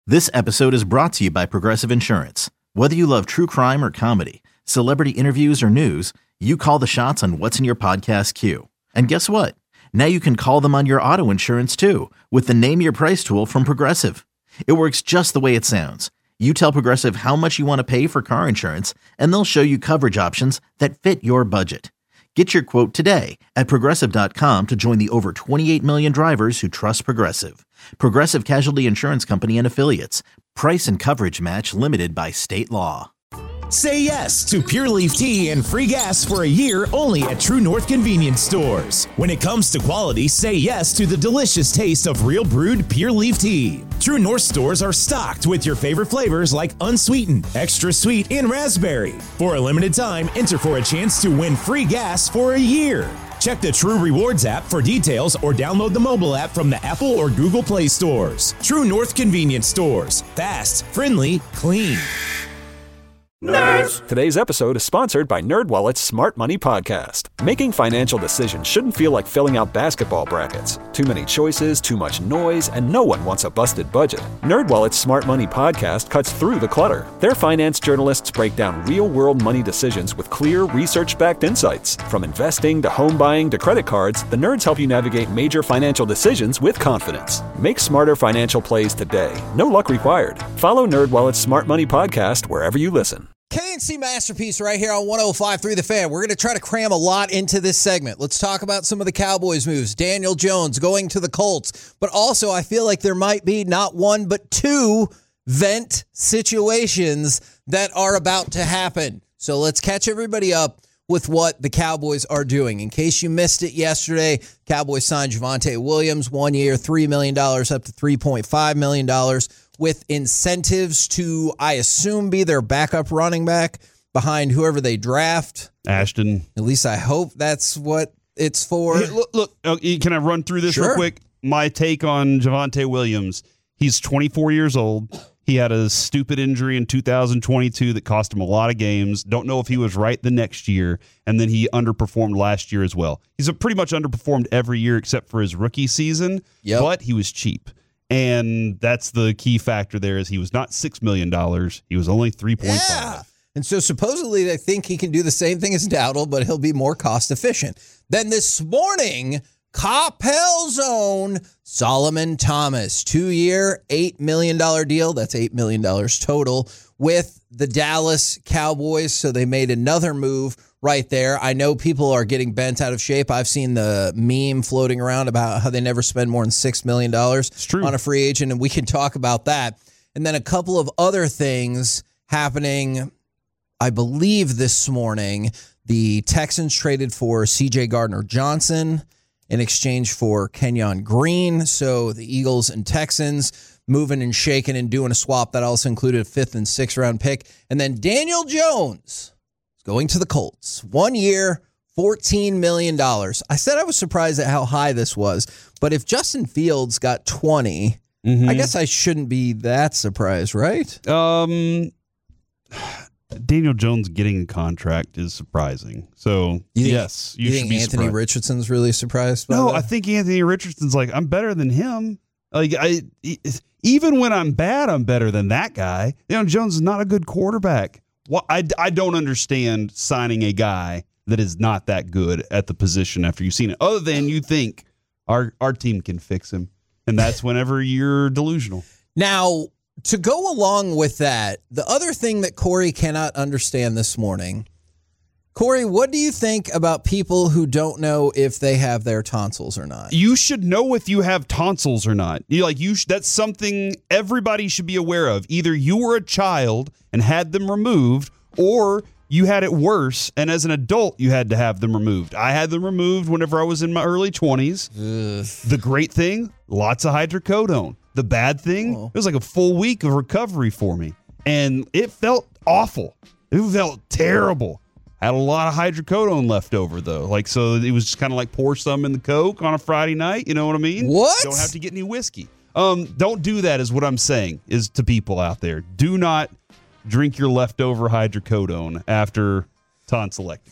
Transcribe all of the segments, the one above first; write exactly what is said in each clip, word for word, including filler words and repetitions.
This episode is brought to you by Progressive Insurance. Whether you love true crime or comedy, celebrity interviews or news, you call the shots on what's in your podcast queue. And guess what? Now you can call them on your auto insurance too with the Name Your Price tool from Progressive. It works just the way it sounds. You tell Progressive how much you want to pay for car insurance, and they'll show you coverage options that fit your budget. Get your quote today at Progressive dot com to join the over twenty-eight million drivers who trust Progressive. Progressive Casualty Insurance Company and Affiliates. Price and coverage match limited by state law. Say yes to Pure Leaf Tea and free gas for a year only at True North Convenience Stores. When it comes to quality, say yes to the delicious taste of real brewed Pure Leaf Tea. True North stores are stocked with your favorite flavors like unsweetened, extra sweet, and raspberry. For a limited time, enter for a chance to win free gas for a year. Check the True Rewards app for details or download the mobile app from the Apple or Google Play stores. True North Convenience Stores. Fast, friendly, clean. Nerds! Today's episode is sponsored by NerdWallet's Smart Money Podcast. Making financial decisions shouldn't feel like filling out basketball brackets. Too many choices, too much noise, and no one wants a busted budget. NerdWallet's Smart Money Podcast cuts through the clutter. Their finance journalists break down real-world money decisions with clear, research-backed insights. From investing to home buying to credit cards, the nerds help you navigate major financial decisions with confidence. Make smarter financial plays today. No luck required. Follow NerdWallet's Smart Money Podcast wherever you listen. K and C Masterpiece right here on one oh five point three The Fan. We're going to try to cram a lot into this segment. Let's talk about some of the Cowboys moves. Daniel Jones going to the Colts. But also, I feel like there might be not one, but two vent situations that are about to happen. So let's catch everybody up with what the Cowboys are doing. In case you missed it yesterday, Cowboys signed Javonte Williams, one year, three million dollars up to three point five million dollars. With incentives to, I assume, be their backup running back behind whoever they draft. Ashton. At least I hope that's what it's for. Hey, look, look uh, can I run through this Sure. real quick? My take on Javonte Williams. He's twenty-four years old. He had a stupid injury in two thousand twenty-two that cost him a lot of games. Don't know if he was right the next year, and then he underperformed last year as well. He's a pretty much underperformed every year except for his rookie season, Yep. but he was cheap. And that's the key factor there is he was not six million dollars. He was only three point five. Yeah. And so supposedly they think he can do the same thing as Dowdle, but he'll be more cost efficient. Then this morning, Coppell's own Solomon Thomas, two-year, eight million dollars deal. That's eight million dollars total with the Dallas Cowboys. So they made another move right there. I know people are getting bent out of shape. I've seen the meme floating around about how they never spend more than six million dollars on a free agent, and we can talk about that. And then a couple of other things happening, I believe this morning. The Texans traded for C J Gardner-Johnson in exchange for Kenyon Green. So the Eagles and Texans moving and shaking and doing a swap that also included a fifth and sixth round pick. And then Daniel Jones going to the Colts. One year, fourteen million dollars. I said I was surprised at how high this was, but if Justin Fields got twenty, mm-hmm. I guess I shouldn't be that surprised, right? Um, Daniel Jones getting a contract is surprising. So, you think, yes, you, you should think be Anthony surprised. Richardson's really surprised by No, that? I think Anthony Richardson's like, I'm better than him. Like, I even when I'm bad, I'm better than that guy. Daniel Jones is not a good quarterback. Well, I, I don't understand signing a guy that is not that good at the position after you've seen it, other than you think our our team can fix him. And that's whenever you're delusional. Now, to go along with that, the other thing that Corey cannot understand this morning, Corey, what do you think about people who don't know if they have their tonsils or not? You should know if you have tonsils or not. You like you. Sh- that's something everybody should be aware of. Either you were a child and had them removed, or you had it worse, and as an adult, you had to have them removed. I had them removed whenever I was in my early twenties. Ugh. The great thing, lots of hydrocodone. The bad thing, oh. it was like a full week of recovery for me, and it felt awful. It felt terrible. Had a lot of hydrocodone left over, though. Like, so it was just kind of like pour some in the Coke on a Friday night. You know what I mean? What? Don't have to get any whiskey. Um, don't do that is what I'm saying is to people out there. Do not drink your leftover hydrocodone after tonsillectomy.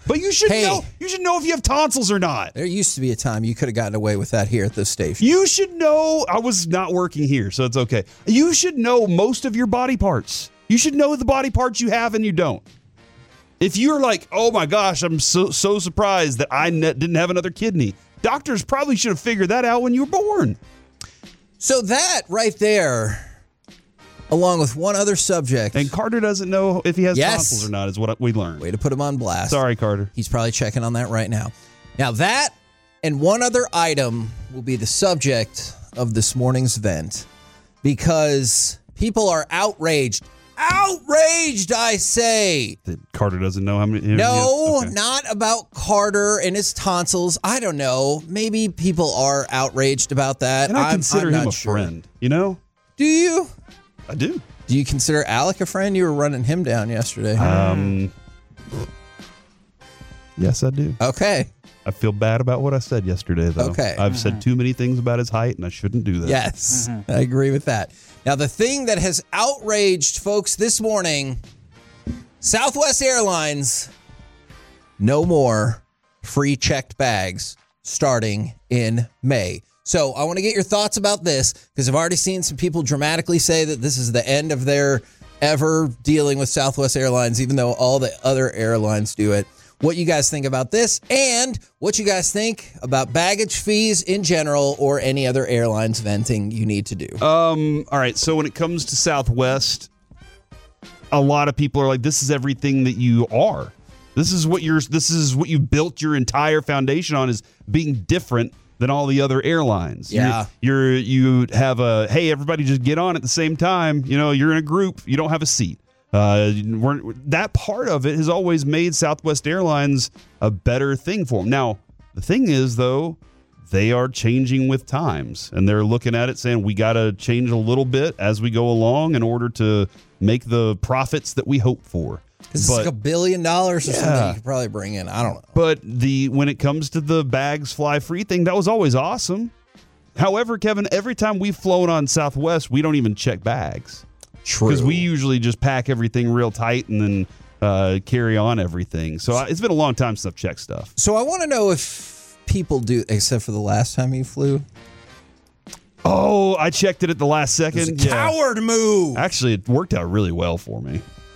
But you should Hey. know. You should know if you have tonsils or not. There used to be a time you could have gotten away with that here at this station. You should know. I was not working here, so it's okay. You should know most of your body parts. You should know the body parts you have and you don't. If you're like, oh my gosh, I'm so so surprised that I ne- didn't have another kidney. Doctors probably should have figured that out when you were born. So that right there, along with one other subject. And Carter doesn't know if he has Yes. tonsils or not, is what we learned. Way to put him on blast. Sorry, Carter. He's probably checking on that right now. Now that and one other item will be the subject of this morning's vent because people are outraged. Outraged, I say. That Carter doesn't know how many. No, Okay. not about Carter and his tonsils. I don't know. Maybe people are outraged about that. And I I'm, consider I'm him not a sure. friend. You know, Do you? I do. Do you consider Alec a friend? You were running him down yesterday. Um. Yes, I do. okay. I feel bad about what I said yesterday, though. Okay. I've said too many things about his height, and I shouldn't do that. Yes, I agree with that. Now, the thing that has outraged folks this morning, Southwest Airlines, no more free checked bags starting in May. So I want to get your thoughts about this because I've already seen some people dramatically say that this is the end of their ever dealing with Southwest Airlines, even though all the other airlines do it. What you guys think about this and what you guys think about baggage fees in general or any other airlines venting you need to do. Um. All right. So when it comes to Southwest, a lot of people are like, "This is everything that you are. This is what you're. This is what you built your entire foundation on is being different than all the other airlines. Yeah. You're, you're you have a hey, everybody just get on at the same time. You know, you're in a group. You don't have a seat. Uh, we're, that part of it has always made Southwest Airlines a better thing for them. Now, the thing is, though, they are changing with times, and they're looking at it saying we got to change a little bit as we go along in order to make the profits that we hope for. It's like a billion dollars or Yeah. something you could probably bring in. I don't know. But the when it comes to the bags fly free thing, that was always awesome. However, Kevin, every time we've flown on Southwest, we don't even check bags. True. Because we usually just pack everything real tight and then uh, carry on everything. So I, it's been a long time since I've checked stuff. So I want to know if people do, except for the last time you flew. Oh, I checked it at the last second. It's a coward move. Actually, it worked out really well for me.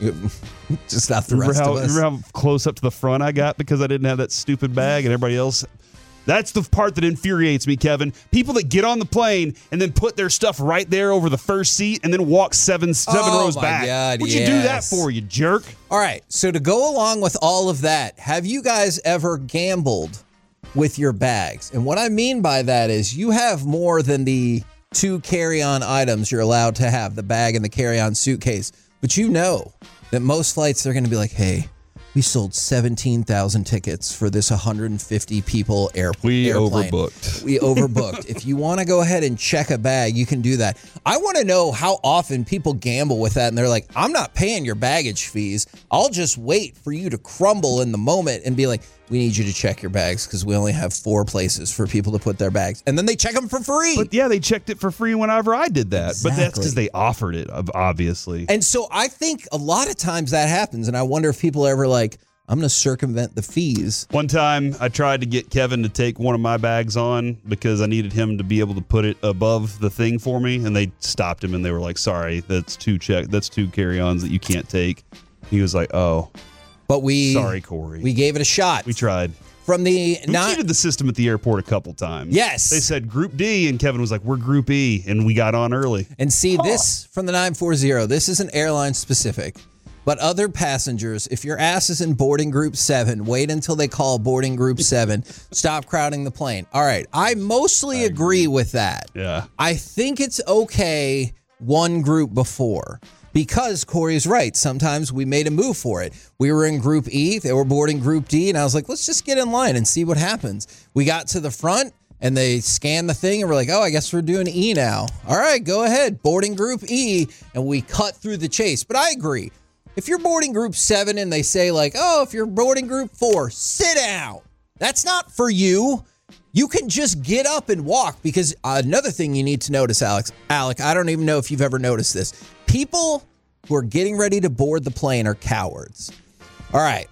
Just not the Remember rest how, of us. remember how close up to the front I got because I didn't have that stupid bag and everybody else? That's the part that infuriates me, Kevin. People that get on the plane and then put their stuff right there over the first seat and then walk seven seven Oh, rows my back. God, What'd you do that yes. for, you jerk? All right. So to go along with all of that, have you guys ever gambled with your bags? And what I mean by that is you have more than the two carry-on items you're allowed to have, the bag and the carry-on suitcase. But you know that most flights, they're going to be like, hey, we sold seventeen thousand tickets for this one hundred fifty people airplane. We airplane. overbooked. We overbooked. If you want to go ahead and check a bag, you can do that. I want to know how often people gamble with that and they're like, I'm not paying your baggage fees. I'll just wait for you to crumble in the moment and be like, we need you to check your bags because we only have four places for people to put their bags. And then they check them for free. But yeah, they checked it for free whenever I did that. But that's Exactly. because they offered it, ob- obviously. And so I think a lot of times that happens. And I wonder if people are ever like, I'm going to circumvent the fees. One time I tried to get Kevin to take one of my bags on because I needed him to be able to put it above the thing for me. And they stopped him and they were like, sorry, that's two check. That's two carry-ons that you can't take. He was like, oh, But we, sorry, Corey. we gave it a shot. We tried. From the We not cheated the system at the airport a couple times. Yes. They said Group D, and Kevin was like, we're Group E, and we got on early. And see, this from the nine forty, this isn't airline specific, but other passengers, if your ass is in boarding group seven, wait until they call boarding group seven. Stop crowding the plane. All right. I mostly agree with that. Yeah. I think it's okay one group before. Because Corey's right. Sometimes we made a move for it. We were in Group E. They were boarding Group D. And I was like, let's just get in line and see what happens. We got to the front and they scanned the thing and we're like, oh, I guess we're doing E now. All right, go ahead. Boarding Group E. And we cut through the chase. But I agree. If you're boarding Group seven and they say like, oh, if you're boarding Group four, sit down. That's not for you. You can just get up and walk because another thing you need to notice, Alex, Alec, I don't even know if you've ever noticed this. People who are getting ready to board the plane are cowards. All right.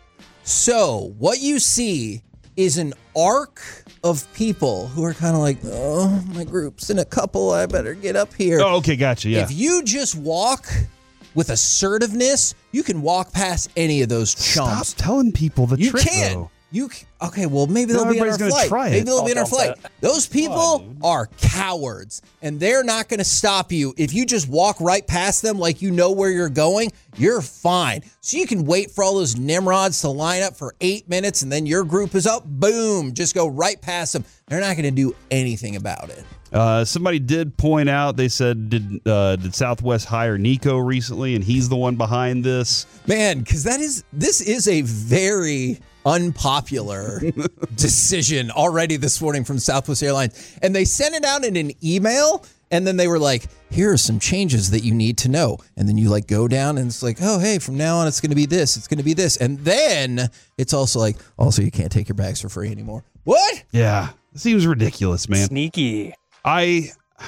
So what you see is an arc of people who are kind of like, oh, my group's in a couple. I better get up here. Oh, okay, gotcha. Yeah. If you just walk with assertiveness, you can walk past any of those chumps. Stop telling people the you trick. can. Though. You can. Okay, well, maybe No, they'll be on our everybody's gonna flight. try it. Maybe they'll be I'll on our dump flight. Those people are cowards, and they're not going to stop you. If you just walk right past them like you know where you're going, you're fine. So you can wait for all those Nimrods to line up for eight minutes, and then your group is up. Boom. Just go right past them. They're not going to do anything about it. Uh, somebody did point out, they said, did uh, did Southwest hire Nico recently, and he's the one behind this? Man, because that is, this is a very unpopular decision already this morning from Southwest Airlines. And they sent it out in an email, and then they were like, here are some changes that you need to know. And then you like go down and it's like, oh, hey, from now on, it's going to be this. It's going to be this. And then it's also like, also, you can't take your bags for free anymore. What? Yeah. It seems ridiculous, man. Sneaky. I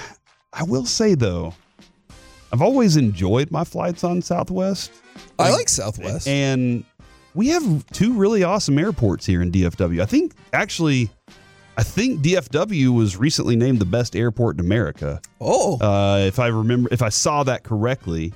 I will say, though, I've always enjoyed my flights on Southwest. I like Southwest. And we have two really awesome airports here in D F W. I think, actually, I think D F W was recently named the best airport in America. Oh. Uh, if I remember, if I saw that correctly.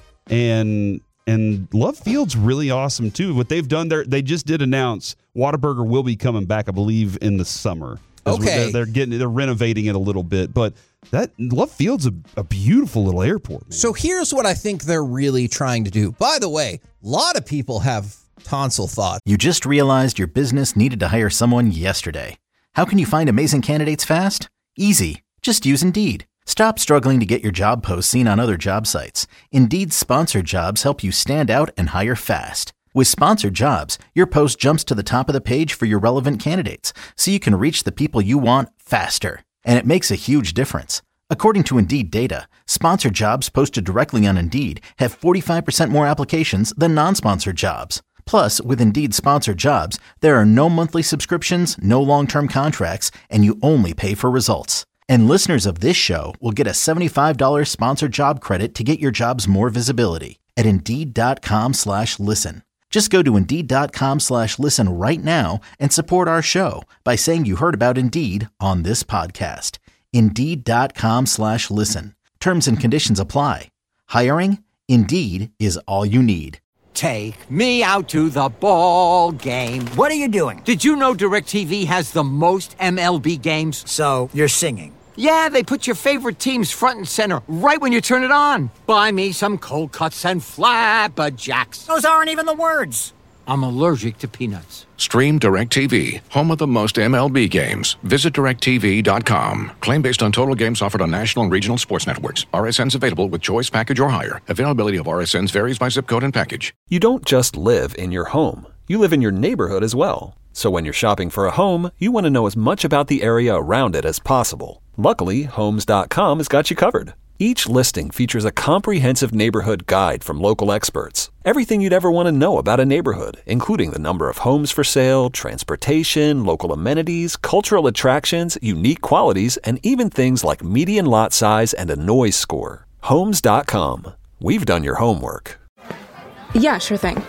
And and Love Field's really awesome, too. What they've done there, they just did announce Whataburger will be coming back, I believe, in the summer. Okay. They're, they're getting, they're renovating it a little bit, but that Love Field's a, a beautiful little airport, man. So here's what I think they're really trying to do. By the way, a lot of people have tonsil thoughts. You just realized your business needed to hire someone yesterday. How can you find amazing candidates fast? Easy. Just use Indeed. Stop struggling to get your job posts seen on other job sites. Indeed's sponsored jobs help you stand out and hire fast. With sponsored jobs, your post jumps to the top of the page for your relevant candidates, so you can reach the people you want faster. And it makes a huge difference. According to Indeed data, sponsored jobs posted directly on Indeed have forty-five percent more applications than non-sponsored jobs. Plus, with Indeed sponsored jobs, there are no monthly subscriptions, no long-term contracts, and you only pay for results. And listeners of this show will get a seventy-five dollars sponsored job credit to get your jobs more visibility at Indeed.com slash listen. Just go to Indeed.com slash listen right now and support our show by saying you heard about Indeed on this podcast. Indeed.com slash listen. Terms and conditions apply. Hiring? Indeed is all you need. Take me out to the ball game. What are you doing? Did you know DirecTV has the most M L B games? So, you're singing. Yeah, they put your favorite teams front and center right when you turn it on. Buy me some cold cuts and flapjacks. Those aren't even the words. I'm allergic to peanuts. Stream DirecTV, home of the most M L B games. Visit direct T V dot com. Claim based on total games offered on national and regional sports networks. R S Ns available with choice package or higher. Availability of R S Ns varies by zip code and package. You don't just live in your home. You live in your neighborhood as well. So when you're shopping for a home, you want to know as much about the area around it as possible. Luckily, Homes dot com has got you covered. Each listing features a comprehensive neighborhood guide from local experts. Everything you'd ever want to know about a neighborhood, including the number of homes for sale, transportation, local amenities, cultural attractions, unique qualities, and even things like median lot size and a noise score. Homes dot com. We've done your homework. Yeah, sure thing.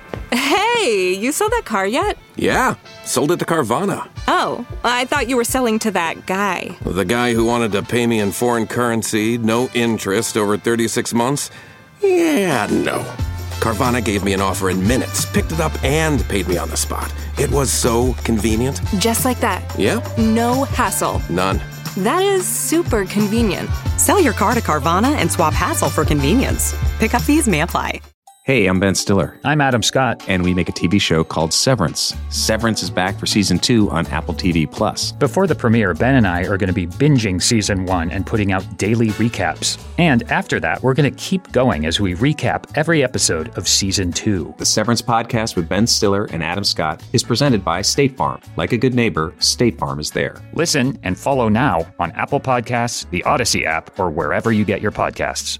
Hey, you sold that car yet? Yeah, sold it to Carvana. Oh, I thought you were selling to that guy. The guy who wanted to pay me in foreign currency, no interest, over thirty-six months? Yeah, no. Carvana gave me an offer in minutes, picked it up, and paid me on the spot. It was so convenient. Just like that. Yeah? No hassle. None. That is super convenient. Sell your car to Carvana and swap hassle for convenience. Pickup fees may apply. Hey, I'm Ben Stiller. I'm Adam Scott. And we make a T V show called Severance. Severance is back for season two on Apple T V Plus. Before the premiere, Ben and I are going to be binging season one and putting out daily recaps. And after that, we're going to keep going as we recap every episode of season two. The Severance podcast with Ben Stiller and Adam Scott is presented by State Farm. Like a good neighbor, State Farm is there. Listen and follow now on Apple Podcasts, the Odyssey app, or wherever you get your podcasts.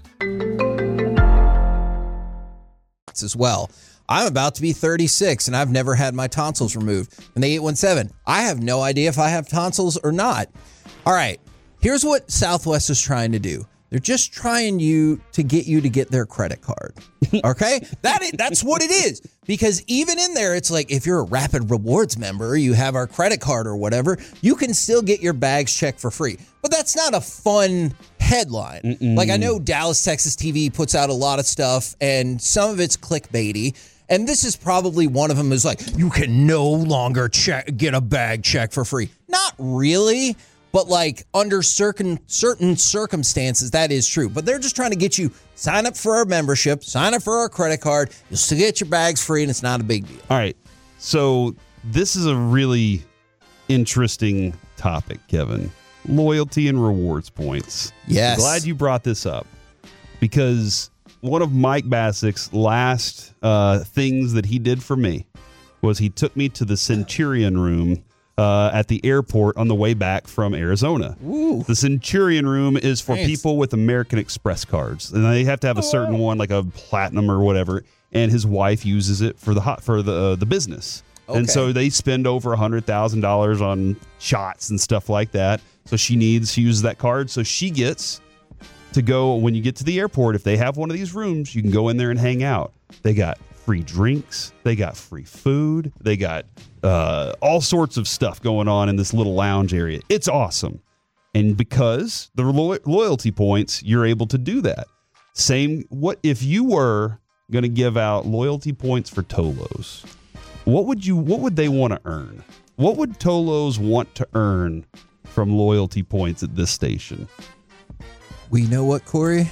As well. I'm about to be thirty-six and I've never had my tonsils removed. And the eight one seven, I have no idea if I have tonsils or not. All right, here's what Southwest is trying to do. They're just trying you to get you to get their credit card. Okay? that is, that's what it is. Because even in there, it's like if you're a Rapid Rewards member, you have our credit card or whatever, you can still get your bags checked for free. But that's not a fun headline. Mm-mm. Like I know Dallas, Texas T V puts out a lot of stuff, and some of it's clickbaity. And this is probably one of them is like, you can no longer check, get a bag check for free. Not really. But like under certain certain circumstances, that is true. But they're just trying to get you sign up for our membership, sign up for our credit card. You'll still get your bags free, and it's not a big deal. All right. So this is a really interesting topic, Kevin. Loyalty and rewards points. Yes. I'm glad you brought this up because one of Mike Bassick's last uh, things that he did for me was he took me to the Centurion room Uh, at the airport on the way back from Arizona. Ooh. The Centurion room is for nice. people with American Express cards, and they have to have a certain one, like a platinum or whatever. And his wife uses it for the hot for the uh, the business, okay. And so they spend over a hundred thousand dollars on shots and stuff like that. So she needs she uses that card, so she gets to go when you get to the airport. If they have one of these rooms, you can go in there and hang out. They got free drinks, they got free food, they got uh, all sorts of stuff going on in this little lounge area. It's awesome. And because the lo- loyalty points, you're able to do that. Same, what if you were going to give out loyalty points for Tolos? What would you, what would they want to earn? What would Tolos want to earn from loyalty points at this station? Well, you know what, Corey?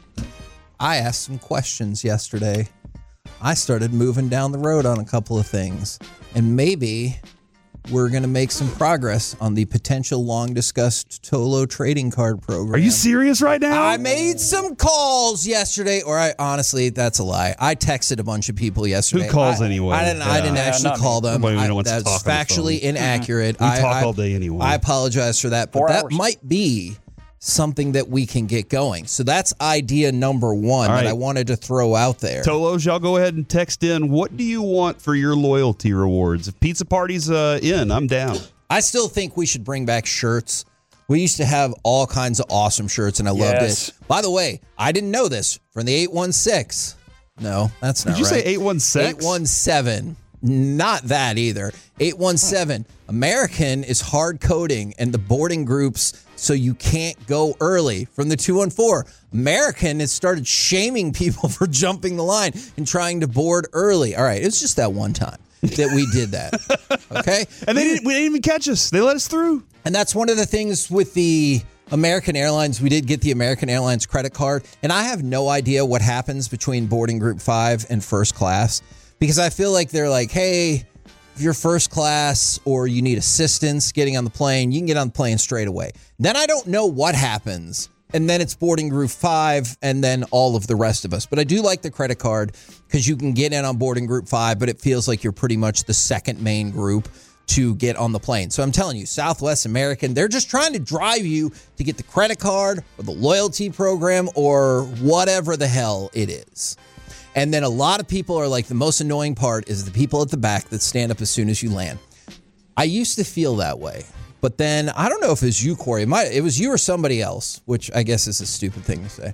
I asked some questions yesterday. I started moving down the road on a couple of things, and maybe we're going to make some progress on the potential long-discussed Tolo trading card program. Are you serious right now? I made some calls yesterday, or I honestly, that's a lie. I texted a bunch of people yesterday. Who calls I, anyway? I didn't. Yeah. I didn't actually yeah, call them. Nobody I, wants to that's talk on the factually phone. inaccurate. We I, talk I, all day anyway. I apologize for that, but Four that hours. might be something that we can get going. So that's idea number one All that right. I wanted to throw out there. Tolos, y'all go ahead and text in. What do you want for your loyalty rewards? If Pizza Party's uh, in, I'm down. I still think we should bring back shirts. We used to have all kinds of awesome shirts, and I loved Yes. it. By the way, I didn't know this from the eight one six. No, that's not Did you right. say eight one six? eight one seven. Not that either. eight one seven. American is hard coding and the boarding groups so you can't go early. From the two one four, American has started shaming people for jumping the line and trying to board early. All right, it's just that one time that we did that. Okay? And they didn't, we didn't even catch us. They let us through. And that's one of the things with the American Airlines. We did get the American Airlines credit card, and I have no idea what happens between boarding group five and first class, because I feel like they're like, hey, if you're first class or you need assistance getting on the plane, you can get on the plane straight away. Then I don't know what happens. And then it's boarding group five and then all of the rest of us. But I do like the credit card because you can get in on boarding group five, but it feels like you're pretty much the second main group to get on the plane. So I'm telling you, Southwest American, they're just trying to drive you to get the credit card or the loyalty program or whatever the hell it is. And then a lot of people are like, the most annoying part is the people at the back that stand up as soon as you land. I used to feel that way. But then, I don't know if it was you, Corey. It, might, it was you or somebody else, which I guess is a stupid thing to say.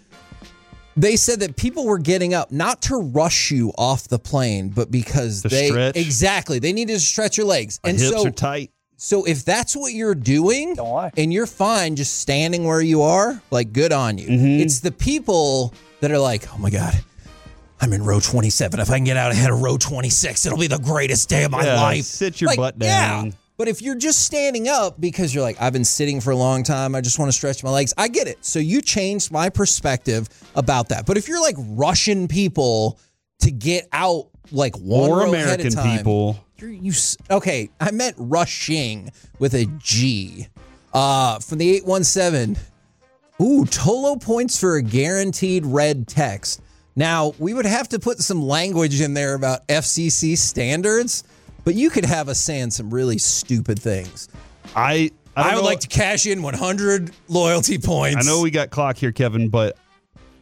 They said that people were getting up not to rush you off the plane, but because To they stretch. exactly they needed to stretch your legs. Our and hips so, are tight. So if that's what you're doing, Don't lie. and you're fine just standing where you are, like good on you. Mm-hmm. It's the people that are like, oh my God, I'm in row twenty-seven. If I can get out ahead of row twenty-six, it'll be the greatest day of my Yeah, life. sit your Like, butt down. Yeah. But if you're just standing up because you're like, I've been sitting for a long time, I just want to stretch my legs, I get it. So you changed my perspective about that. But if you're like rushing people to get out like one Or row ahead American of time, people. You're, you s- okay? I meant rushing with a G. Uh, from the eight one seven. Ooh, Tolo points for a guaranteed red text. Now we would have to put some language in there about F C C standards. But you could have us saying some really stupid things. I I, don't I would know- like to cash in one hundred loyalty points. I know we got clock here, Kevin, but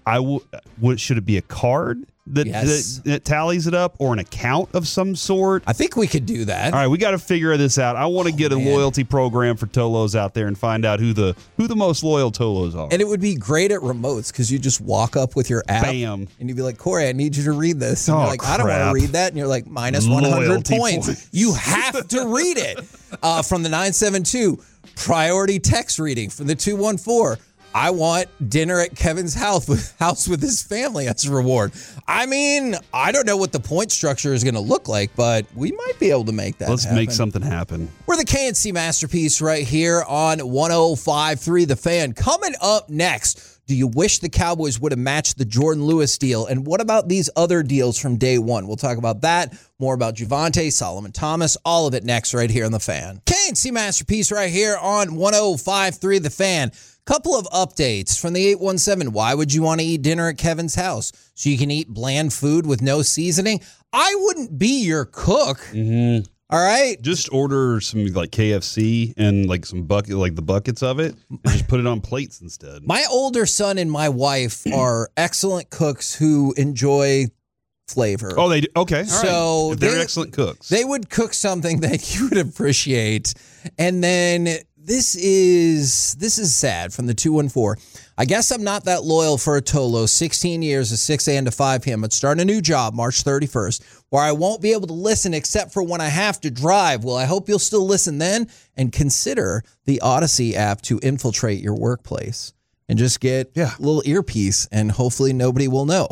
I will. What should it be? A card that, Yes. that that tallies it up, or an account of some sort? I think we could do that. All right, we got to figure this out. I want to Oh, get a man. loyalty program for Tolos out there and find out who the who the most loyal Tolos are. And it would be great at remotes because you just walk up with your app. Bam. And you'd be like, Corey, I need you to read this. And Oh, you're like, I don't want crap. to read that. And you're like, minus one hundred Loyalty points. points. You have to read it. Uh, from the nine seven two, priority text reading. From the two one four, I want dinner at Kevin's house with, house with his family as a reward. I mean, I don't know what the point structure is going to look like, but we might be able to make that Let's happen. make something happen. We're the K N C Masterpiece right here on one oh five point three The Fan. Coming up next, do you wish the Cowboys would have matched the Jordan Lewis deal? And what about these other deals from day one? We'll talk about that, more about Javonte, Solomon Thomas, all of it next right here on The Fan. K N C Masterpiece right here on one oh five point three The Fan. Couple of updates from the eight one seven. Why would you want to eat dinner at Kevin's house? So you can eat bland food with no seasoning? I wouldn't be your cook. Mm-hmm. All right. Just order some like K F C and like some bucket, like the buckets of it, and just put it on plates instead. My older son and my wife are excellent cooks who enjoy flavor. Oh, they do? Okay. All So right. If they're they- excellent cooks. They would cook something that you would appreciate. And then this is this is sad from the two one four. I guess I'm not that loyal for a Tolo. sixteen years of six a.m. to five p.m. I'd start a new job March thirty-first where I won't be able to listen except for when I have to drive. Well, I hope you'll still listen then and consider the Odyssey app to infiltrate your workplace and just get Yeah. a little earpiece and hopefully nobody will know.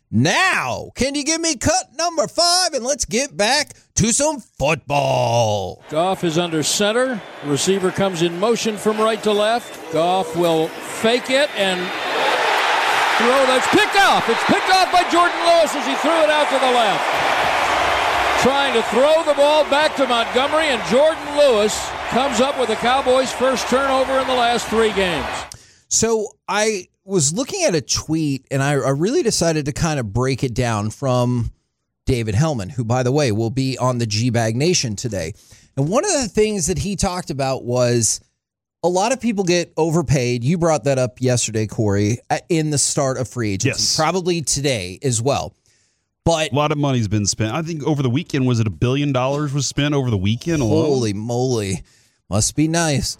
Now, can you give me cut number five and let's get back to some football. Goff is under center. The receiver comes in motion from right to left. Goff will fake it and throw. That's picked off. It's picked off by Jordan Lewis as he threw it out to the left. Trying to throw the ball back to Montgomery, and Jordan Lewis comes up with the Cowboys' first turnover in the last three games. So I was looking at a tweet, and I, I really decided to kind of break it down from David Hellman, who, by the way, will be on the G-Bag Nation today. And one of the things that he talked about was a lot of people get overpaid. You brought that up yesterday, Corey, in the start of free agency. Yes. Probably today as well. But a lot of money's been spent. I think over the weekend, was it a billion dollars was spent over the weekend alone? Holy moly. Must be nice.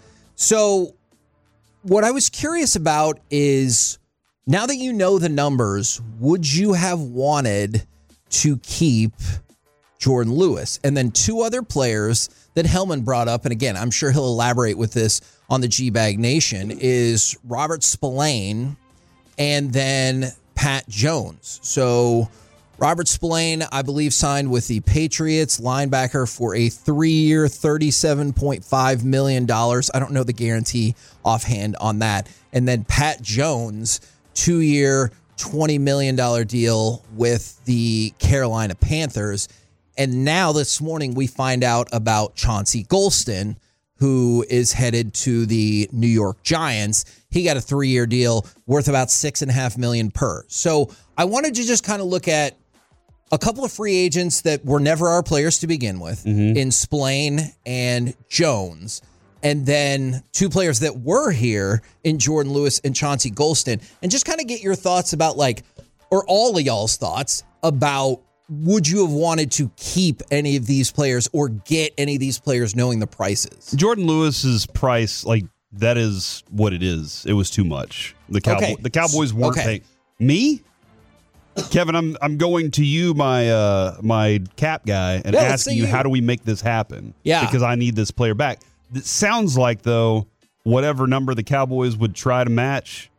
So what I was curious about is, now that you know the numbers, would you have wanted to keep Jordan Lewis? And then two other players that Hellman brought up, and again, I'm sure he'll elaborate with this on the G-Bag Nation, is Robert Spillane and then Pat Jones. So Robert Spillane, I believe, signed with the Patriots, linebacker, for a three-year, thirty-seven point five million dollars. I don't know the guarantee offhand on that. And then Pat Jones, two-year, twenty million dollars deal with the Carolina Panthers. And now this morning we find out about Chauncey Golston, who is headed to the New York Giants. He got a three-year deal worth about six and a half million per. So I wanted to just kind of look at a couple of free agents that were never our players to begin with, Mm-hmm. in Spillane and Jones, and then two players that were here in Jordan Lewis and Chauncey Golston, and just kind of get your thoughts about, like, or all of y'all's thoughts about, would you have wanted to keep any of these players or get any of these players knowing the prices? Jordan Lewis's price, like, that is what it is. It was too much. The Cowboy, Okay. the Cowboys weren't Okay. paying me. Kevin, I'm I'm going to you, my uh, my cap guy, and Yeah, let's asking say you, you. how do we make this happen? Yeah. because I need this player back. It sounds like, though, whatever number the Cowboys would try to match,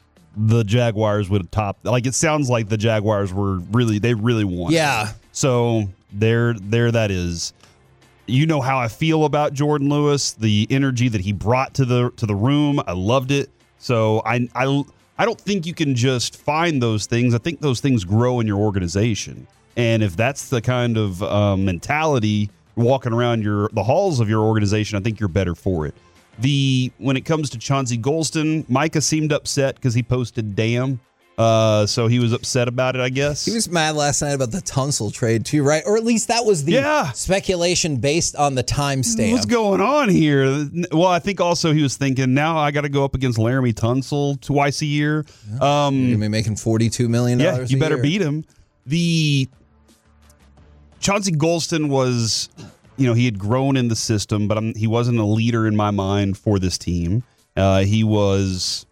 the Jaguars would top. Like, it sounds like the Jaguars were really they really wanted. Yeah. it. So there there that is. You know how I feel about Jordan Lewis, the energy that he brought to the to the room. I loved it. So I I I don't think you can just find those things. I think those things grow in your organization. And if that's the kind of um, mentality walking around your the halls of your organization, I think you're better for it. The when it comes to Chauncey Golston, Micah seemed upset because he posted "damn" Uh, so he was upset about it, I guess. He was mad last night about the Tunsil trade too, right? Or at least that was the yeah. speculation based on the timestamp. What's going on here? Well, I think also he was thinking, now I got to go up against Laramie Tunsil twice a year. Yeah. Um, You're going to be making forty-two million dollars Yeah, you a better year. beat him. The Chauncey Golston was, you know, he had grown in the system, but I'm, he wasn't a leader in my mind for this team. Uh, he was...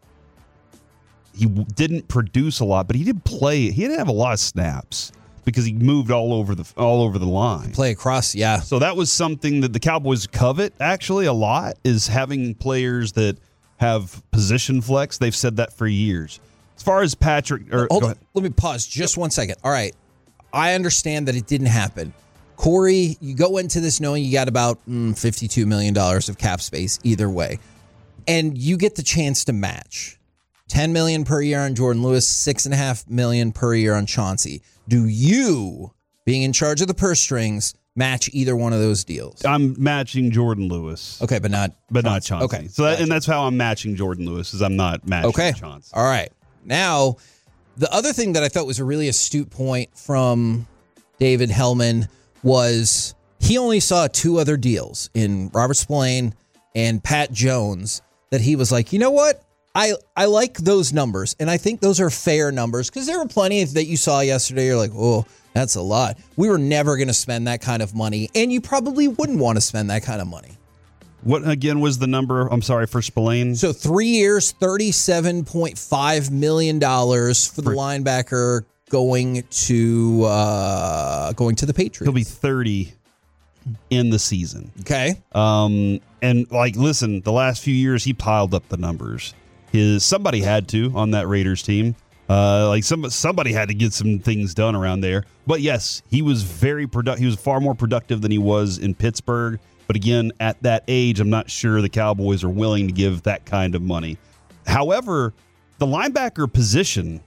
He didn't produce a lot, but he did play. He didn't have a lot of snaps because he moved all over the all over the line. Play across, yeah. So that was something that the Cowboys covet actually a lot, is having players that have position flex. They've said that for years. As far as Patrick, or hold on, let me pause just one second. All right, I understand that it didn't happen. Corey, you go into this knowing you got about mm, fifty-two million dollars of cap space either way, and you get the chance to match. ten million dollars per year on Jordan Lewis, six point five million dollars per year on Chauncey. Do you, being in charge of the purse strings, match either one of those deals? I'm matching Jordan Lewis. Okay, but not But Chauncey. not Chauncey. Okay. So that, gotcha. and that's how I'm matching Jordan Lewis, is I'm not matching okay. Chauncey. All right. Now, the other thing that I thought was a really astute point from David Hellman was he only saw two other deals in Robert Spillane and Pat Jones that he was like, you know what? I, I like those numbers, and I think those are fair numbers, because there were plenty that you saw yesterday. You're like, oh, that's a lot. We were never going to spend that kind of money, and you probably wouldn't want to spend that kind of money. What, again, was the number, I'm sorry, for Spillane? So three years, thirty-seven point five million dollars for the for, linebacker going to uh, going to the Patriots. He'll be thirty in the season. Okay. Um, and, like, listen, the last few years, he piled up the numbers. His somebody had to on that Raiders team. Uh, like some somebody had to get some things done around there. But yes, he was very productive. He was far more productive than he was in Pittsburgh. But again, at that age, I'm not sure the Cowboys are willing to give that kind of money. However, the linebacker position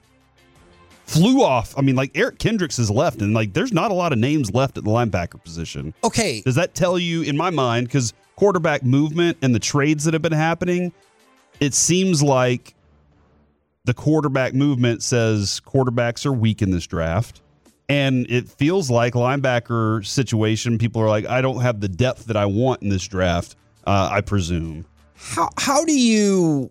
flew off. I mean, like Eric Kendricks is left, and like there's not a lot of names left at the linebacker position. Okay, does that tell you, in my mind, because quarterback movement and the trades that have been happening? It seems like the quarterback movement says quarterbacks are weak in this draft. And it feels like linebacker situation, people are like, I don't have the depth that I want in this draft, uh, I presume. How how do you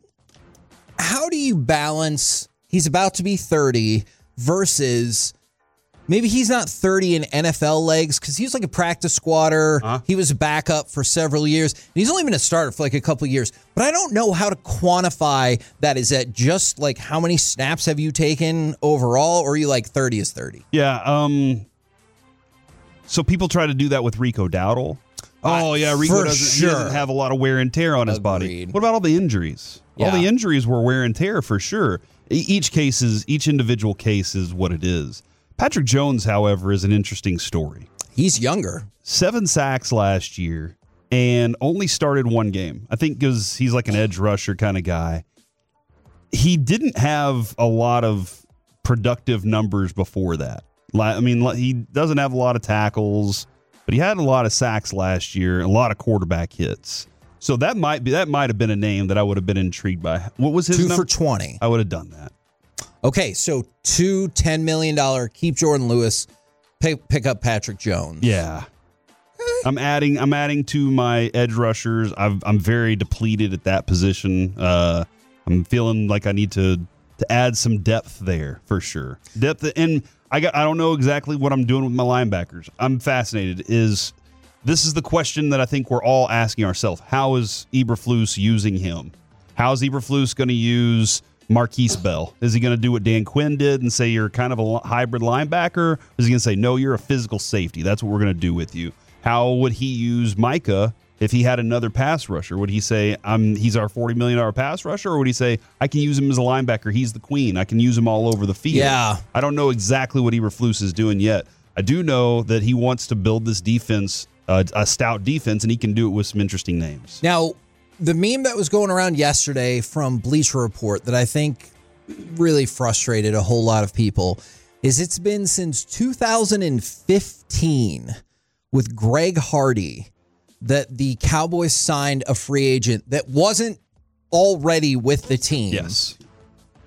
how do you balance he's about to be thirty versus maybe he's not thirty in N F L legs, because he was like a practice squatter. Uh-huh. He was a backup for several years. And he's only been a starter for like a couple of years. But I don't know how to quantify that. Is that just like how many snaps have you taken overall, or are you like thirty is thirty? Yeah. Um. So people try to do that with Rico Dowdle. Oh, uh, yeah. Rico doesn't, sure. he doesn't have a lot of wear and tear on his Agreed. body. What about all the injuries? Yeah. All the injuries were wear and tear for sure. Each case is, each individual case is what it is. Patrick Jones, however, is an interesting story. He's younger. Seven sacks last year and only started one game. I think because he's like an edge rusher kind of guy. He didn't have a lot of productive numbers before that. I mean, he doesn't have a lot of tackles, but he had a lot of sacks last year, a lot of quarterback hits. So that might be that might have been a name that I would have been intrigued by. What was his Two number? for twenty. I would have done that. Okay, so two ten million dollars, keep Jordan Lewis, pick, pick up Patrick Jones. Yeah. I'm adding I'm adding to my edge rushers. I've, I'm very depleted at that position. Uh, I'm feeling like I need to to add some depth there for sure. Depth, and I got I don't know exactly what I'm doing with my linebackers. I'm fascinated. Is this is the question that I think we're all asking ourselves. How is Eberflus using him? How is Eberflus going to use Marquise Bell? Is he going to do what Dan Quinn did and say you're kind of a hybrid linebacker? Or is he going to say, no, you're a physical safety? That's what we're going to do with you. How would he use Micah if he had another pass rusher? Would he say, I'm, he's our forty million dollars pass rusher? Or would he say, I can use him as a linebacker. He's the queen. I can use him all over the field. Yeah. I don't know exactly what Eberflus is doing yet. I do know that he wants to build this defense, uh, a stout defense, and he can do it with some interesting names. Now, the meme that was going around yesterday from Bleacher Report that I think really frustrated a whole lot of people is it's been since two thousand fifteen with Greg Hardy that the Cowboys signed a free agent that wasn't already with the team. Yes.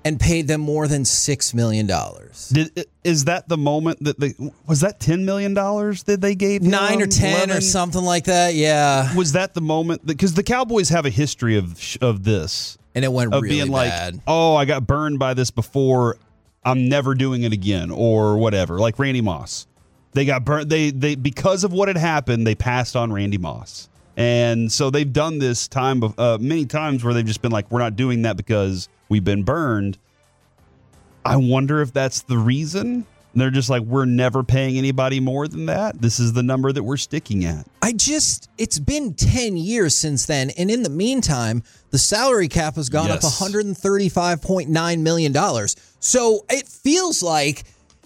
and paid them more than six million dollars. Did, is that the moment that they, was that ten million dollars that they gave him? Nine or ten eleven? Or something like that, yeah. Was that the moment? Because the Cowboys have a history of of this. And it went of really being bad. Like, oh, I got burned by this before. I'm never doing it again, or whatever. Like Randy Moss. They got burned. They, they because of what had happened, they passed on Randy Moss. And so they've done this time uh, many times where they've just been like, we're not doing that because we've been burned. I wonder if that's the reason. They're just like, we're never paying anybody more than that. This is the number that we're sticking at. I just, it's been ten years since then. And in the meantime, the salary cap has gone yes. up one hundred thirty-five point nine million dollars. So it feels like,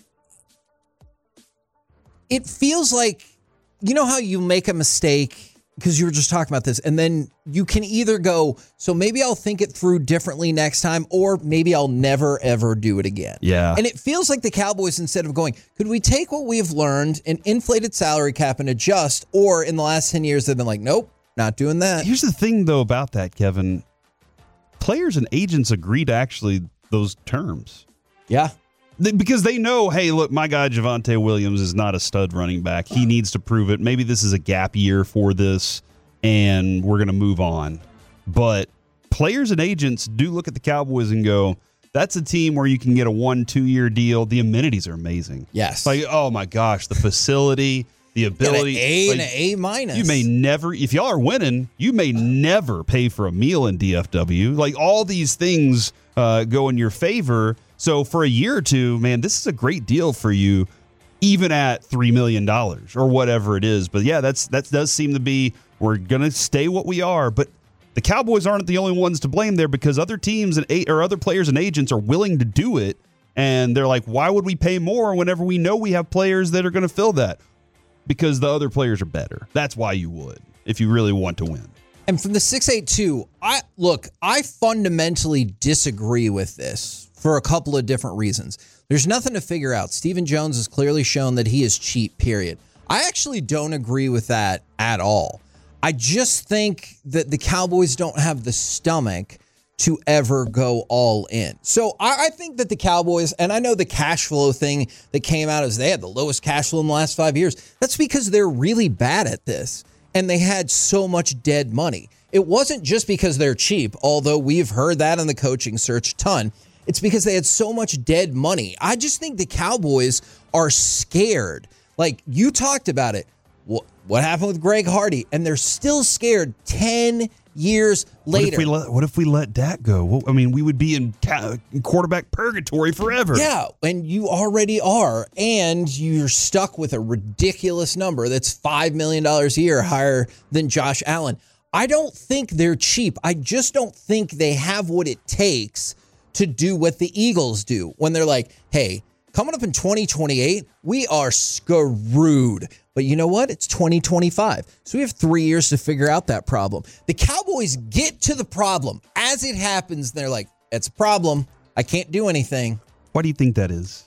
it feels like, you know how you make a mistake, because you were just talking about this, and then you can either go, so maybe I'll think it through differently next time, or maybe I'll never, ever do it again. Yeah. And it feels like the Cowboys, instead of going, could we take what we've learned, an inflated salary cap, and adjust, or in the last ten years, they've been like, nope, not doing that. Here's the thing, though, about that, Kevin. Players and agents agree to actually those terms. Yeah. Because they know, hey, look, my guy Javonte Williams is not a stud running back. He needs to prove it. Maybe this is a gap year for this, and we're going to move on. But players and agents do look at the Cowboys and go, that's a team where you can get a one, two-year deal. The amenities are amazing. Yes. Like, oh, my gosh, the facility, the ability. An A like, and an A minus. You may never, if y'all are winning, you may never pay for a meal in D F W. Like, all these things uh, go in your favor. So for a year or two, man, this is a great deal for you, even at three million dollars or whatever it is. But yeah, that's that does seem to be, we're going to stay what we are. But the Cowboys aren't the only ones to blame there, because other teams and or other players and agents are willing to do it. And they're like, why would we pay more whenever we know we have players that are going to fill that? Because the other players are better. That's why you would, if you really want to win. And from the six eight two, I look, I fundamentally disagree with this for a couple of different reasons. There's nothing to figure out. Stephen Jones has clearly shown that he is cheap, period. I actually don't agree with that at all. I just think that the Cowboys don't have the stomach to ever go all in. So I, I think that the Cowboys, and I know the cash flow thing that came out is they had the lowest cash flow in the last five years. That's because they're really bad at this, and they had so much dead money. It wasn't just because they're cheap, although we've heard that in the coaching search a ton. It's because they had so much dead money. I just think the Cowboys are scared. Like, you talked about it. What, what happened with Greg Hardy? And they're still scared ten years later. What if we let, what if we let Dak go? Well, I mean, we would be in, ca- in quarterback purgatory forever. Yeah, and you already are. And you're stuck with a ridiculous number that's five million dollars a year higher than Josh Allen. I don't think they're cheap. I just don't think they have what it takes to do what the Eagles do when they're like, hey, coming up in twenty twenty-eight, we are screwed. But you know what? It's twenty twenty-five. So we have three years to figure out that problem. The Cowboys get to the problem as it happens. They're like, it's a problem. I can't do anything. Why do you think that is?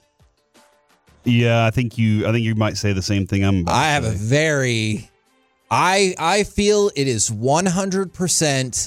Yeah, I think you I think you might say the same thing I'm about I to have say. a very I I feel it is one hundred percent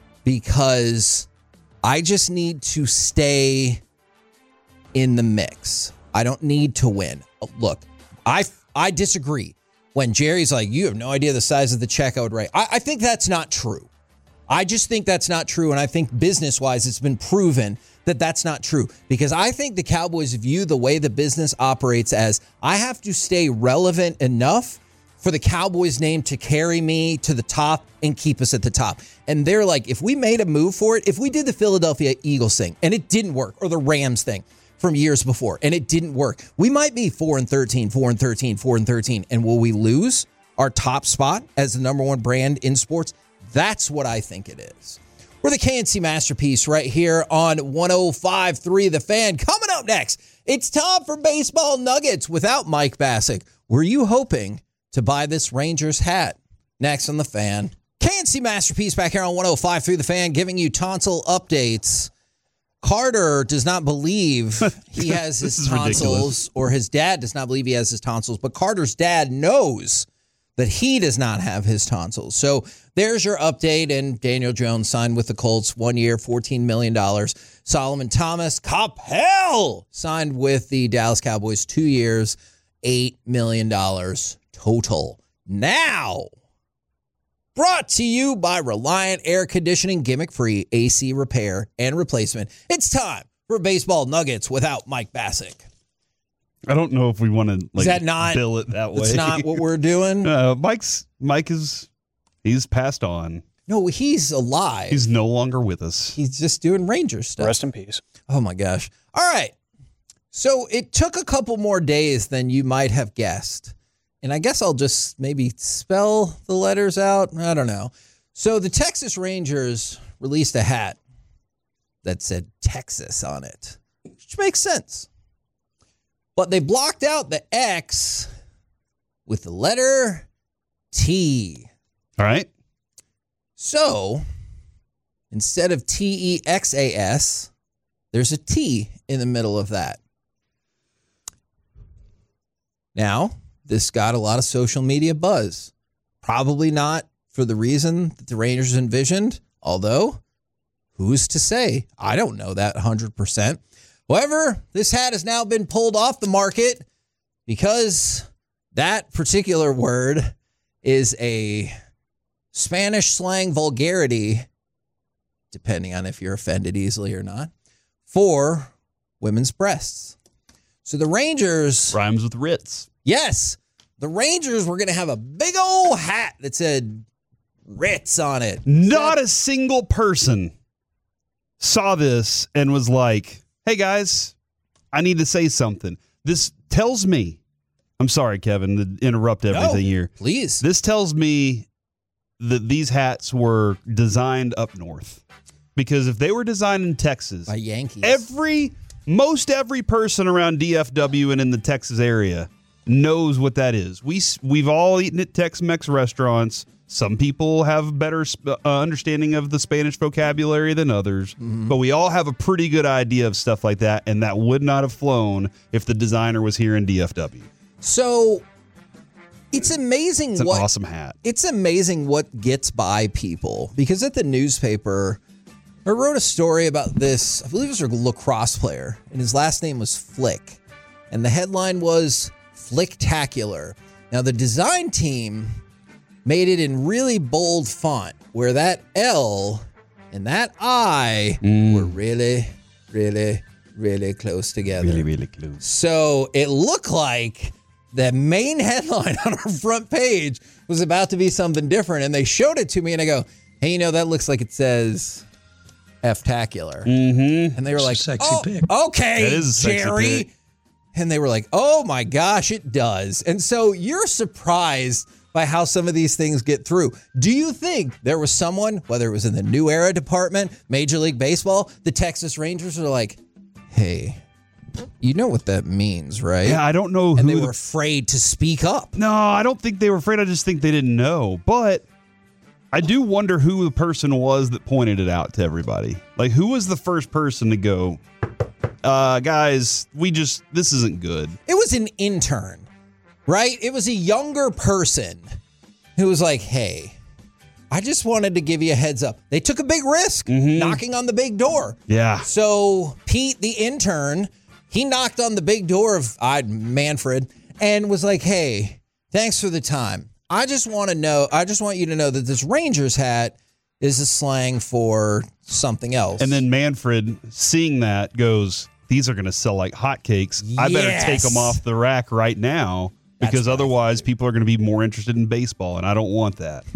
because I just need to stay in the mix. I don't need to win. Look, I I disagree. When Jerry's like, you have no idea the size of the check I would write. I, I think that's not true. I just think that's not true. And I think business-wise, it's been proven that that's not true. Because I think the Cowboys view the way the business operates as, I have to stay relevant enough for the Cowboys name to carry me to the top and keep us at the top. And they're like, if we made a move for it, if we did the Philadelphia Eagles thing and it didn't work, or the Rams thing from years before and it didn't work, we might be four and thirteen, four and thirteen, four and thirteen. And will we lose our top spot as the number one brand in sports? That's what I think it is. We're the K N C Masterpiece right here on one oh five point three The Fan. Coming up next, it's time for Baseball Nuggets without Mike Bassick. Were you hoping to buy this Rangers hat? Next on The Fan. K N C Masterpiece back here on one oh five point three The Fan, giving you tonsil updates. Carter does not believe he has his tonsils, ridiculous. Or his dad does not believe he has his tonsils, but Carter's dad knows that he does not have his tonsils. So there's your update. And Daniel Jones signed with the Colts, one year, fourteen million dollars. Solomon Thomas Coppell signed with the Dallas Cowboys, two years, eight million dollars total. Now, brought to you by Reliant Air Conditioning, gimmick-free A C repair and replacement. It's time for Baseball Nuggets without Mike Bassick. I don't know if we want to like is that not, bill it that way. That's not what we're doing? Uh, Mike's Mike is he's passed on. No, he's alive. He's no longer with us. He's just doing Rangers stuff. Rest in peace. Oh, my gosh. All right. So it took a couple more days than you might have guessed. And I guess I'll just maybe spell the letters out. I don't know. So the Texas Rangers released a hat that said Texas on it, which makes sense. But they blocked out the X with the letter T. All right. So instead of T E X A S, there's a T in the middle of that. Now, this got a lot of social media buzz. Probably not for the reason that the Rangers envisioned, although who's to say? I don't know that one hundred percent. However, this hat has now been pulled off the market because that particular word is a Spanish slang vulgarity, depending on if you're offended easily or not, for women's breasts. So the Rangers... Rhymes with Ritz. Yes. The Rangers were going to have a big old hat that said Ritz on it. Not a single person saw this and was like, hey, guys, I need to say something. This tells me, I'm sorry, Kevin, to interrupt everything no, here. Please. This tells me that these hats were designed up north. Because if they were designed in Texas, by Yankees, every, most every person around D F W and in the Texas area knows what that is. We, we've all eaten at Tex-Mex restaurants. Some people have better uh, understanding of the Spanish vocabulary than others, mm-hmm. but we all have a pretty good idea of stuff like that, and that would not have flown if the designer was here in D F W. So it's amazing it's an what awesome hat. It's amazing what gets by people, because at the newspaper, I wrote a story about this. I believe it was a lacrosse player, and his last name was Flick, and the headline was Flicktacular. Now the design team made it in really bold font where that L and that I mm. were really, really, really close together. Really, really close. So it looked like the main headline on our front page was about to be something different. And they showed it to me and I go, hey, you know, that looks like it says F-tacular. Mm-hmm. And they were like, sexy oh, pick. okay, that is a sexy Jerry. pick. And they were like, oh my gosh, it does. And so you're surprised by how some of these things get through. Do you think there was someone, whether it was in the New Era department, Major League Baseball, the Texas Rangers are like, hey, you know what that means, right? Yeah, I don't know. And who they were the, afraid to speak up. No, I don't think they were afraid. I just think they didn't know. But I do wonder who the person was that pointed it out to everybody. Like, who was the first person to go, uh, guys, we just, this isn't good. It was an intern. Right? It was a younger person who was like, hey, I just wanted to give you a heads up. They took a big risk mm-hmm. knocking on the big door. Yeah. So Pete, the intern, he knocked on the big door of uh, Manfred and was like, hey, thanks for the time. I just want to know, I just want you to know that this Rangers hat is a slang for something else. And then Manfred, seeing that, goes, these are going to sell like hotcakes. Yes. I better take them off the rack right now. Because otherwise, people are going to be more interested in baseball, and I don't want that.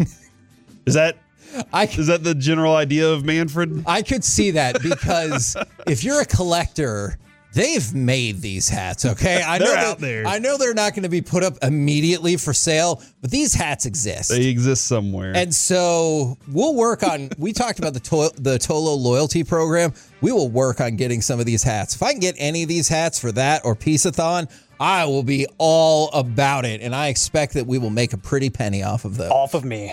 Is that I, is that the general idea of Manfred? I could see that because if you're a collector, they've made these hats. Okay, I know they're that, out there. I know they're not going to be put up immediately for sale, but these hats exist. They exist somewhere, and so we'll work on. We talked about the to- the Tolo loyalty program. We will work on getting some of these hats. If I can get any of these hats for that or Peace-a-thon, I will be all about it, and I expect that we will make a pretty penny off of them. Off of me.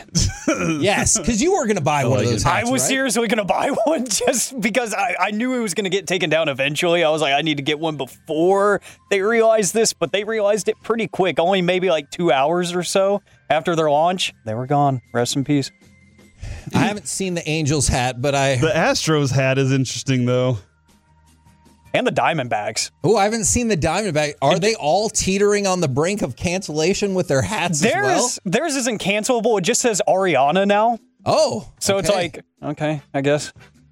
Yes, because you were going to buy one of those hats, I was right? seriously going to buy one just because I, I knew it was going to get taken down eventually. I was like, I need to get one before they realized this, but they realized it pretty quick, only maybe like two hours or so after their launch. They were gone. Rest in peace. I haven't seen the Angels hat, but I the Astros hat is interesting though. And the Diamondbacks. Oh, I haven't seen the Diamondback. Are they all teetering on the brink of cancellation with their hats as well? Theirs isn't cancelable. It just says Ariana now. Oh. So okay. it's like, okay, I guess.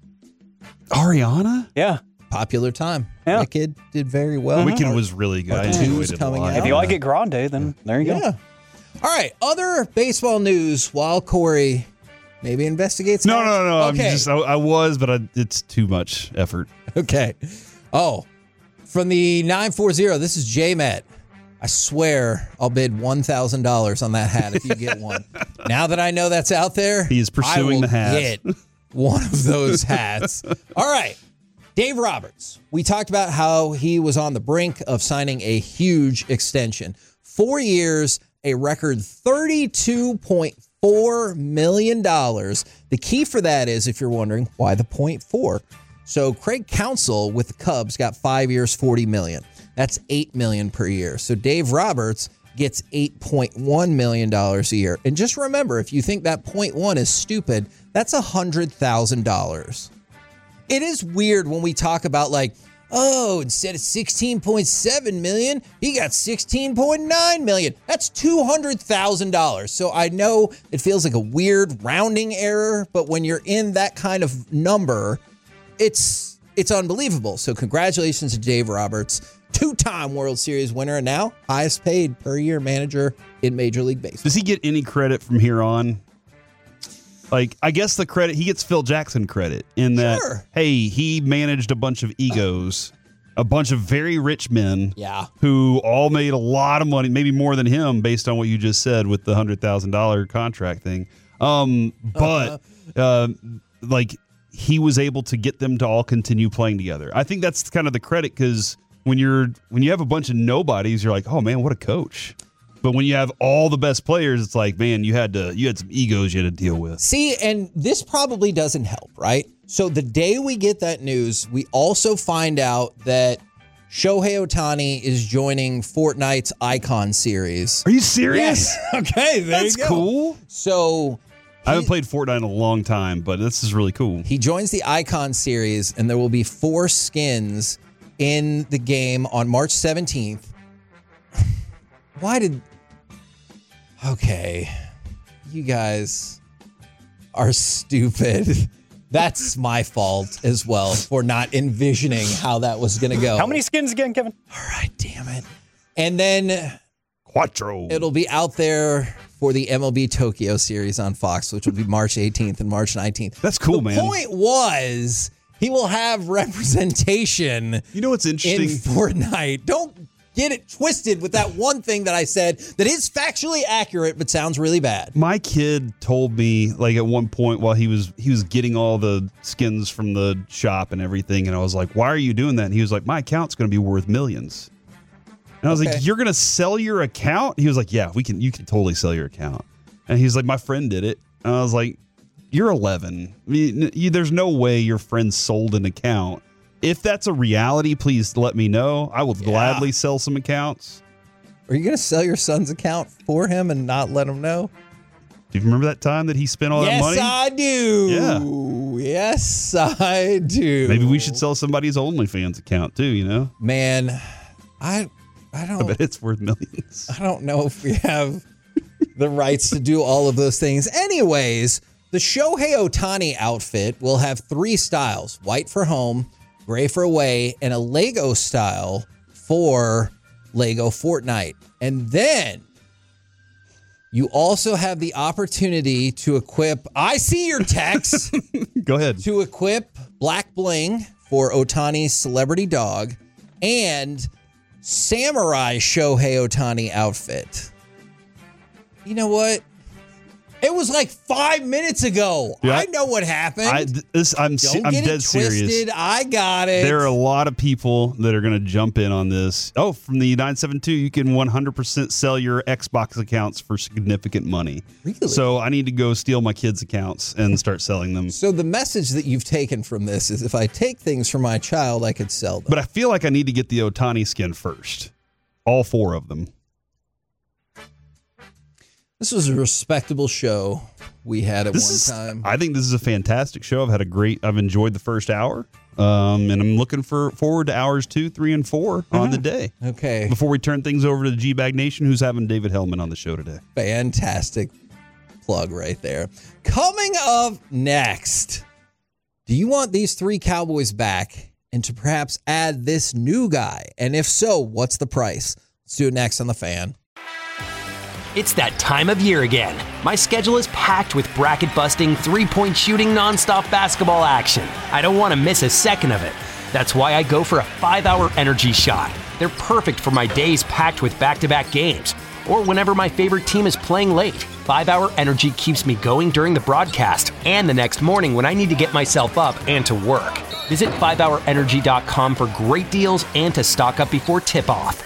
Ariana? Yeah. Popular time. Yeah. Wicked did very well. Wicked was really good. I enjoyed it a coming lot. out. If you like it Grande, then there you Yeah. go. All right. Other baseball news while Corey maybe investigates. No, hats? no, no. Okay. I'm just, I, I was, but I, it's too much effort. Okay. Oh, from the nine four zero, this is J-Met. I swear I'll bid one thousand dollars on that hat if you get one. Now that I know that's out there, He is pursuing I will the hat. get one of those hats. All right. Dave Roberts. We talked about how he was on the brink of signing a huge extension. Four years, a record thirty-two point four million dollars. The key for that is, if you're wondering, why the point four? So Craig Counsell with the Cubs got five years, forty million dollars. That's eight million dollars per year. So Dave Roberts gets eight point one million dollars a year. And just remember, if you think that point one is stupid, that's one hundred thousand dollars. It is weird when we talk about like, oh, instead of sixteen point seven million dollars, he got sixteen point nine million dollars. That's two hundred thousand dollars. So I know it feels like a weird rounding error, but when you're in that kind of number, it's it's unbelievable. So congratulations to Dave Roberts, two-time World Series winner, and now highest paid per year manager in Major League Baseball. Does he get any credit from here on? Like, I guess the credit, he gets Phil Jackson credit in that, Sure. hey, he managed a bunch of egos, a bunch of very rich men Yeah. who all made a lot of money, maybe more than him based on what you just said with the one hundred thousand dollars contract thing. Um, but, uh, like, he was able to get them to all continue playing together. I think that's kind of the credit, because when you're when you have a bunch of nobodies, you're like, oh man, what a coach. But when you have all the best players, it's like, man, you had to you had some egos you had to deal with. See, and this probably doesn't help, right? So the day we get that news, we also find out that Shohei Ohtani is joining Fortnite's Icon series. Are you serious? Yes. Okay, there That's you go. cool. So I haven't played Fortnite in a long time, but this is really cool. he joins the Icon series, and there will be four skins in the game on March seventeenth. Why did... Okay. You guys are stupid. That's my fault as well for not envisioning how that was going to go. How many skins again, Kevin? All right, damn it. And then Quattro. it'll be out there for the M L B Tokyo series on Fox, which will be March eighteenth and March nineteenth. That's cool, the man. The point was he will have representation. You know what's interesting? In Fortnite. Don't get it twisted with that one thing that I said that is factually accurate but sounds really bad. My kid told me, like, at one point while he was he was getting all the skins from the shop and everything, and I was like, why are you doing that? And he was like, my account's going to be worth millions. And I was Okay. like, you're going to sell your account? He was like, yeah, we can. You can totally sell your account. And he's like, my friend did it. And I was like, you're eleven. I mean, you, there's no way your friend sold an account. If that's a reality, please let me know. I will Yeah. gladly sell some accounts. Are you going to sell your son's account for him and not let him know? Do you remember that time that he spent all yes, that money? I do. Yeah. Yes, I do. Maybe we should sell somebody's OnlyFans account too, you know? Man, I I I don't bet it's worth millions. I don't know if we have the rights to do all of those things. Anyways, the Shohei Ohtani outfit will have three styles: white for home, gray for away, and a Lego style for Lego Fortnite. And then you also have the opportunity to equip, I see your text, Go ahead. to equip Black Bling for Ohtani's celebrity dog and Samurai Shohei Ohtani outfit. You know what? It was like five minutes ago. Yeah, I know what happened. I, this, I'm, se- Don't I'm get dead it twisted. serious. I got it. There are a lot of people that are going to jump in on this. Oh, from the nine seven two, you can one hundred percent sell your Xbox accounts for significant money. Really? So I need to go steal my kids' accounts and start selling them. So the message that you've taken from this is if I take things from my child, I could sell them. But I feel like I need to get the Ohtani skin first. All four of them. This was a respectable show we had at This one is, time. I think this is a fantastic show. I've had a great, I've enjoyed the first hour. Um, and I'm looking for forward to hours two, three, and four mm-hmm. on the day. Okay. Before we turn things over to the G-Bag Nation, who's having David Hellman on the show today. Fantastic plug right there. Coming up next, do you want these three Cowboys back and to perhaps add this new guy? And if so, what's the price? Let's do it next on The Fan. It's that time of year again. My schedule is packed with bracket-busting, three-point shooting, nonstop basketball action. I don't want to miss a second of it. That's why I go for a five-hour energy shot. They're perfect for my days packed with back-to-back games, or whenever my favorite team is playing late. five-hour energy keeps me going during the broadcast and the next morning when I need to get myself up and to work. Visit five hour energy dot com for great deals and to stock up before tip-off.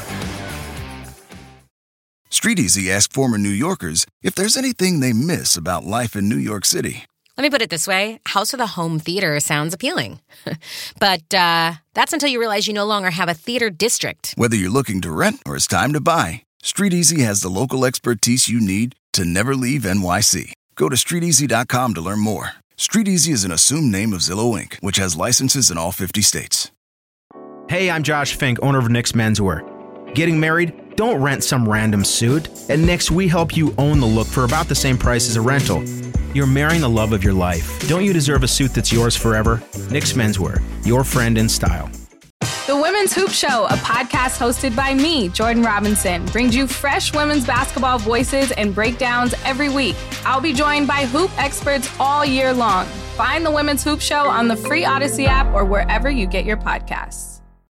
StreetEasy asked former New Yorkers if there's anything they miss about life in New York City. Let me put it this way. House with a home theater sounds appealing. But uh, that's until you realize you no longer have a theater district. Whether you're looking to rent or it's time to buy, StreetEasy has the local expertise you need to never leave N Y C. Go to street easy dot com to learn more. StreetEasy is an assumed name of Zillow Incorporated, which has licenses in all fifty states. Hey, I'm Josh Fink, owner of Nick's Menswear. Getting married? Don't rent some random suit. At Nick's, we help you own the look for about the same price as a rental. You're marrying the love of your life. Don't you deserve a suit that's yours forever? Nick's Menswear, your friend in style. The Women's Hoop Show, a podcast hosted by me, Jordan Robinson, brings you fresh women's basketball voices and breakdowns every week. I'll be joined by hoop experts all year long. Find The Women's Hoop Show on the free Odyssey app or wherever you get your podcasts.